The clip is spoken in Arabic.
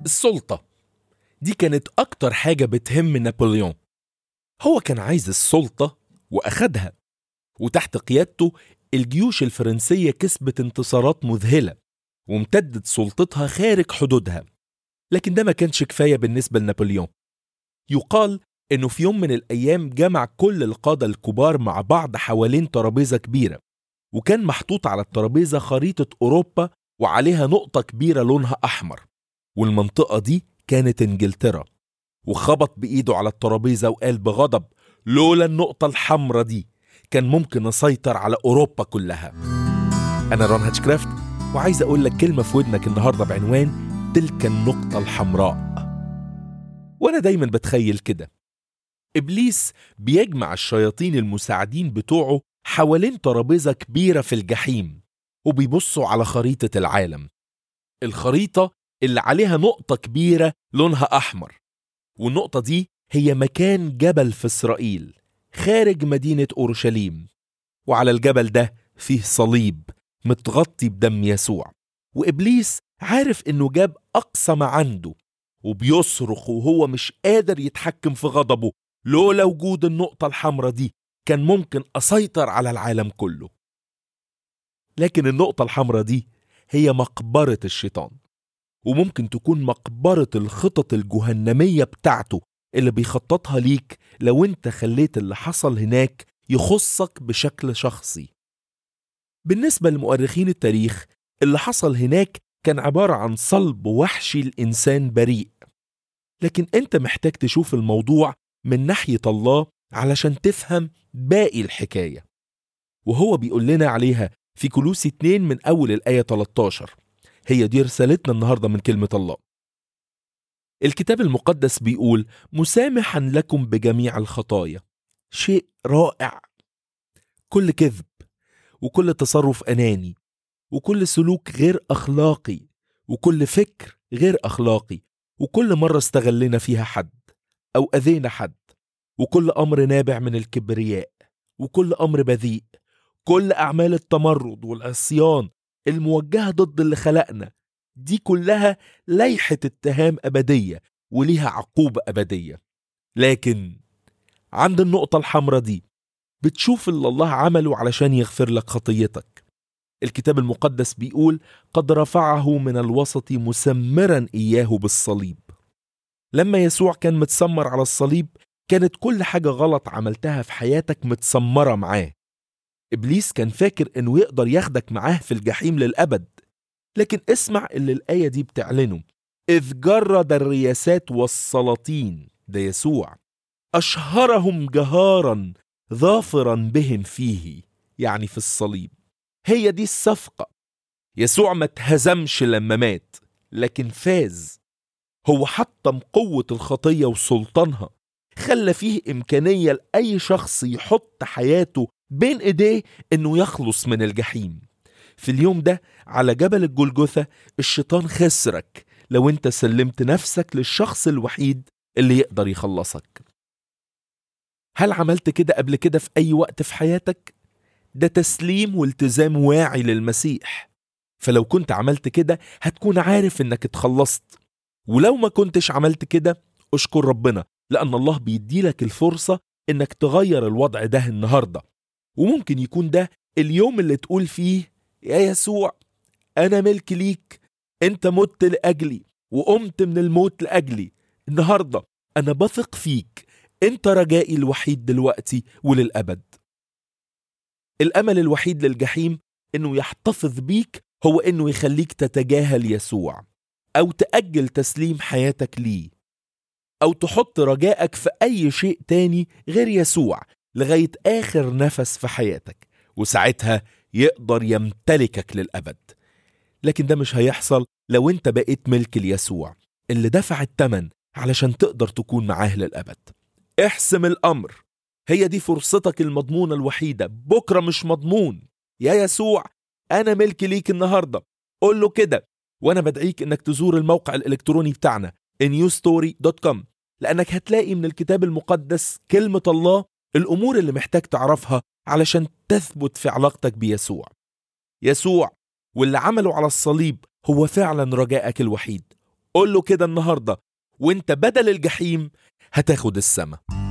السلطة دي كانت أكتر حاجة بتهم نابليون. هو كان عايز السلطة وأخدها، وتحت قيادته الجيوش الفرنسية كسبت انتصارات مذهلة وامتدت سلطتها خارج حدودها. لكن ده ما كانش كفاية بالنسبة لنابليون. يقال إنه في يوم من الأيام جمع كل القادة الكبار مع بعض حوالين ترابيزة كبيرة، وكان محطوط على الترابيزة خريطة أوروبا وعليها نقطة كبيرة لونها أحمر، والمنطقة دي كانت إنجلترا. وخبط بإيده على الترابيزة وقال بغضب: لولا النقطة الحمراء دي كان ممكن أسيطر على أوروبا كلها. أنا رون هاتشكرافت، وعايز أقول لك كلمة في ودنك النهاردة بعنوان تلك النقطة الحمراء. وأنا دايما بتخيل كده، إبليس بيجمع الشياطين المساعدين بتوعه حوالين ترابيزة كبيرة في الجحيم، وبيبصوا على خريطة العالم، الخريطة اللي عليها نقطة كبيرة لونها أحمر. والنقطة دي هي مكان جبل في إسرائيل خارج مدينة أورشليم، وعلى الجبل ده فيه صليب متغطي بدم يسوع. وإبليس عارف إنه جاب أقصى ما عنده، وبيصرخ وهو مش قادر يتحكم في غضبه: لولا وجود النقطة الحمراء دي كان ممكن أسيطر على العالم كله. لكن النقطة الحمراء دي هي مقبرة الشيطان، وممكن تكون مقبرة الخطط الجهنمية بتاعته اللي بيخططها ليك لو انت خليت اللي حصل هناك يخصك بشكل شخصي. بالنسبة لمؤرخين التاريخ، اللي حصل هناك كان عبارة عن صلب وحشي الإنسان بريء. لكن انت محتاج تشوف الموضوع من ناحية الله علشان تفهم باقي الحكاية، وهو بيقول لنا عليها في كولوسي 2 من أول الآية 13. هي دي رسالتنا النهاردة من كلمة الله. الكتاب المقدس بيقول: مسامحا لكم بجميع الخطايا. شيء رائع. كل كذب، وكل تصرف أناني، وكل سلوك غير أخلاقي، وكل فكر غير أخلاقي، وكل مرة استغلنا فيها حد أو أذينا حد، وكل أمر نابع من الكبرياء، وكل أمر بذيء، كل أعمال التمرد والعصيان الموجهة ضد اللي خلقنا، دي كلها ليحة اتهام أبدية وليها عقوبة أبدية. لكن عند النقطة الحمراء دي بتشوف اللي الله عمله علشان يغفر لك خطيتك. الكتاب المقدس بيقول: قد رفعه من الوسط مسمرا إياه بالصليب. لما يسوع كان متسمر على الصليب كانت كل حاجة غلط عملتها في حياتك متسمرة معاه. إبليس كان فاكر إنه يقدر ياخدك معاه في الجحيم للأبد. لكن اسمع اللي الآية دي بتعلنه: إذ جرد الرياسات والسلاطين، ده يسوع، أشهرهم جهارا ظافرا بهم فيه، يعني في الصليب. هي دي الصفقة. يسوع ما اتهزمش لما مات، لكن فاز. هو حطم قوة الخطية وسلطانها، خلى فيه إمكانية لأي شخص يحط حياته بين إيديه إنه يخلص من الجحيم. في اليوم ده على جبل الجلجثة الشيطان خسرك لو انت سلمت نفسك للشخص الوحيد اللي يقدر يخلصك. هل عملت كده قبل كده في أي وقت في حياتك؟ ده تسليم والتزام واعي للمسيح. فلو كنت عملت كده هتكون عارف انك اتخلصت، ولو ما كنتش عملت كده اشكر ربنا، لأن الله بيديلك الفرصة انك تغير الوضع ده النهاردة. وممكن يكون ده اليوم اللي تقول فيه: يا يسوع، أنا ملك ليك، أنت مت لأجلي وقمت من الموت لأجلي. النهاردة أنا بثق فيك، أنت رجائي الوحيد دلوقتي وللأبد. الأمل الوحيد للجحيم إنه يحتفظ بيك هو إنه يخليك تتجاهل يسوع، أو تأجل تسليم حياتك ليه، أو تحط رجائك في أي شيء تاني غير يسوع لغاية آخر نفس في حياتك، وساعتها يقدر يمتلكك للأبد. لكن ده مش هيحصل لو انت بقيت ملك ليسوع اللي دفع الثمن علشان تقدر تكون معاه للأبد. احسم الأمر، هي دي فرصتك المضمونة الوحيدة. بكرة مش مضمون. يا يسوع، أنا ملك ليك النهاردة. قول له كده. وأنا بدعيك إنك تزور الموقع الإلكتروني بتاعنا newstory.com، لأنك هتلاقي من الكتاب المقدس كلمة الله الأمور اللي محتاج تعرفها علشان تثبت في علاقتك بيسوع. يسوع واللي عمله على الصليب هو فعلا رجائك الوحيد. قول له كده النهاردة، وانت بدل الجحيم هتاخد السما.